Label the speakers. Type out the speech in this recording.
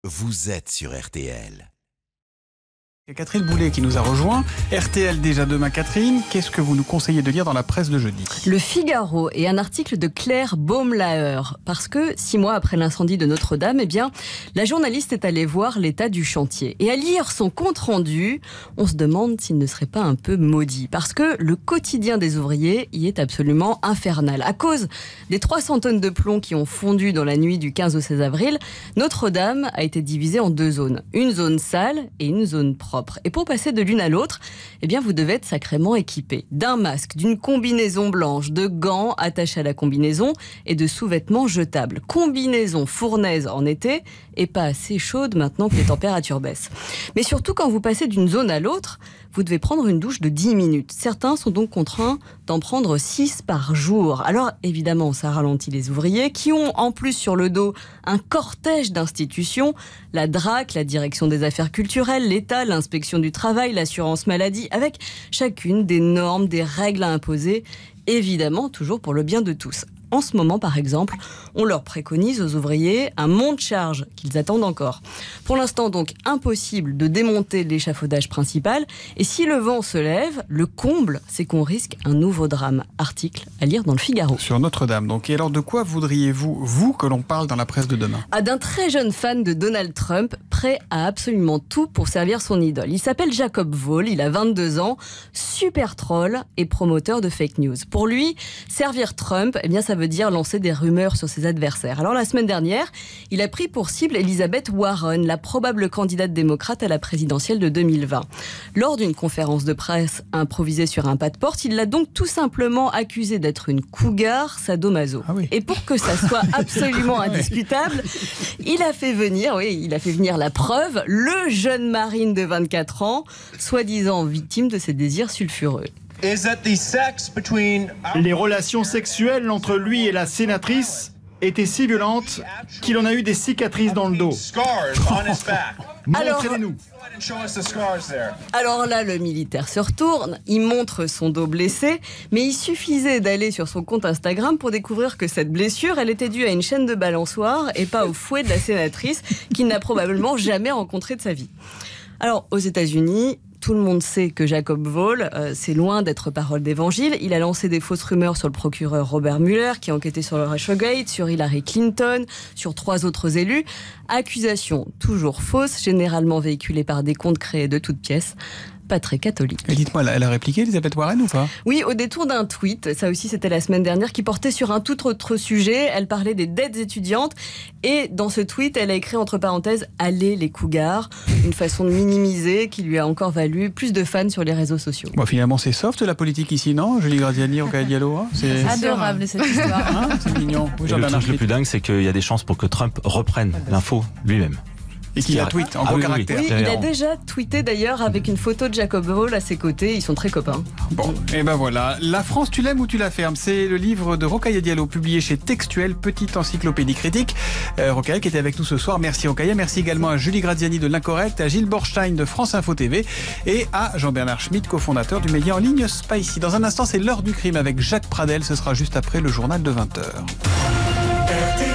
Speaker 1: vous êtes sur RTL.
Speaker 2: Catherine Boulet qui nous a rejoint. RTL déjà demain, Catherine. Qu'est-ce que vous nous conseillez de lire dans la presse de jeudi ?
Speaker 3: Le Figaro et un article de Claire Baumlaer. Parce que 6 mois après l'incendie de Notre-Dame, la journaliste est allée voir l'état du chantier. Et à lire son compte-rendu, on se demande s'il ne serait pas un peu maudit. Parce que le quotidien des ouvriers y est absolument infernal. À cause des 300 tonnes de plomb qui ont fondu dans la nuit du 15 au 16 avril, Notre-Dame a été divisée en 2 zones. Une zone sale et une zone propre. Et pour passer de l'une à l'autre, vous devez être sacrément équipé. D'un masque, d'une combinaison blanche, de gants attachés à la combinaison et de sous-vêtements jetables. Combinaison fournaise en été et pas assez chaude maintenant que les températures baissent. Mais surtout, quand vous passez d'une zone à l'autre, vous devez prendre une douche de 10 minutes. Certains sont donc contraints d'en prendre 6 par jour. Alors évidemment, ça ralentit les ouvriers qui ont en plus sur le dos un cortège d'institutions, la DRAC, la Direction des Affaires Culturelles, l'État, l'Inspection du Travail, l'Assurance Maladie, avec chacune des normes, des règles à imposer, évidemment toujours pour le bien de tous. En ce moment, par exemple, on leur préconise aux ouvriers un monte-charge qu'ils attendent encore. Pour l'instant, donc, impossible de démonter l'échafaudage principal. Et si le vent se lève, le comble, c'est qu'on risque un nouveau drame. Article à lire dans le Figaro.
Speaker 2: Sur Notre-Dame, donc. Et alors, de quoi voudriez-vous, que l'on parle dans la presse de demain ?
Speaker 3: D'un très jeune fan de Donald Trump, prêt à absolument tout pour servir son idole. Il s'appelle Jacob Wohl, il a 22 ans, super troll et promoteur de fake news. Pour lui, servir Trump, ça veut dire lancer des rumeurs sur ses adversaires. Alors la semaine dernière, il a pris pour cible Elizabeth Warren, la probable candidate démocrate à la présidentielle de 2020. Lors d'une conférence de presse improvisée sur un pas de porte, il l'a donc tout simplement accusée d'être une cougar sadomaso.
Speaker 2: Ah oui.
Speaker 3: Et pour que ça soit absolument indiscutable, il a fait venir la preuve, le jeune marine de 24 ans, soi-disant victime de ses désirs sulfureux.
Speaker 4: Les relations sexuelles entre lui et la sénatrice étaient si violentes qu'il en a eu des cicatrices dans le dos. Montrez-les-nous.
Speaker 3: Alors là, le militaire se retourne, il montre son dos blessé, mais il suffisait d'aller sur son compte Instagram pour découvrir que cette blessure, elle était due à une chaîne de balançoire et pas au fouet de la sénatrice qu'il n'a probablement jamais rencontrée de sa vie. Alors, aux États-Unis, tout le monde sait que Jacob Wohl, c'est loin d'être parole d'évangile. Il a lancé des fausses rumeurs sur le procureur Robert Mueller, qui a enquêté sur le Russiagate, sur Hillary Clinton, sur 3 autres élus. Accusations toujours fausses, généralement véhiculées par des comptes créés de toutes pièces. Pas très catholique.
Speaker 2: Et dites-moi, elle a répliqué Elizabeth Warren ou pas ?
Speaker 3: Oui, au détour d'un tweet, ça aussi c'était la semaine dernière, qui portait sur un tout autre sujet. Elle parlait des dettes étudiantes et dans ce tweet, elle a écrit entre parenthèses « Allez les cougars », une façon de minimiser qui lui a encore valu plus de fans sur les réseaux sociaux.
Speaker 2: Bon, finalement, c'est soft la politique ici, non ? Julie Graziani, Rocaille Diallo, hein ? C'est
Speaker 5: adorable cette histoire.
Speaker 2: C'est mignon. Oui,
Speaker 6: le truc le plus dingue, c'est qu'il y a des chances pour que Trump reprenne l'info lui-même.
Speaker 2: Et qu'il a tweet en gros caractère.
Speaker 3: Oui, il a déjà tweeté d'ailleurs avec une photo de Jacob Wohl à ses côtés. Ils sont très copains.
Speaker 2: Bon, et ben voilà. La France, tu l'aimes ou tu la fermes ? C'est le livre de Rocaille Diallo, publié chez Textuel, petite encyclopédie critique. Rocaille qui était avec nous ce soir. Merci Rocaille. Merci également à Julie Graziani de l'Incorrect, à Gilles Borstein de France Info TV et à Jean-Bernard Schmitt, cofondateur du média en ligne Spicy. Dans un instant, c'est l'heure du crime avec Jacques Pradel. Ce sera juste après le journal de 20h.